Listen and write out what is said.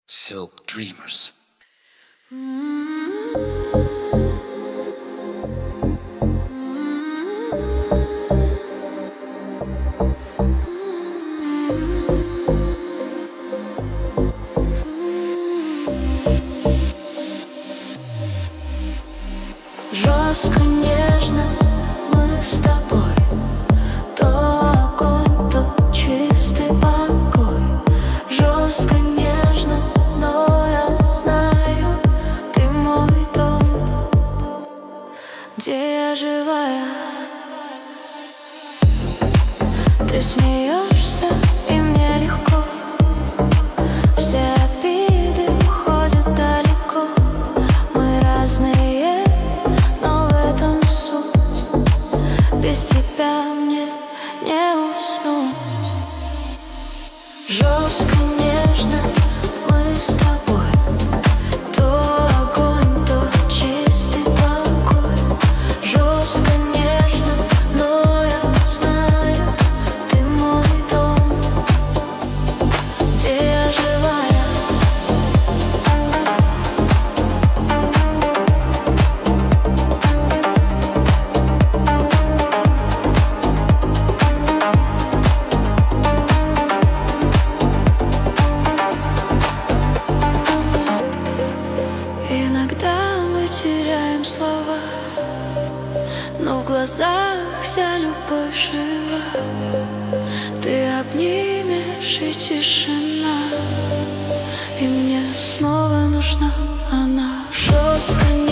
Silk Dreamers. Жестко, нежно мы с тобой, то огонь, то чистый покой. Жестко, нежно, но я знаю, ты мой дом, где я живая. Ты смеешься, и мне легко. Все обиды уходят далеко. Мы разные, но в этом суть. Без тебя мне не уснуть. Жестко, нежно мы с тобой, то огонь, то чистый покой. Жестко, нежно, но я знаю, ты мой дом, где я живая. Иногда мы теряем слова, но в глазах вся любовь жива. Ты обнимешь, и тишина, и мне снова нужна она. Жестко,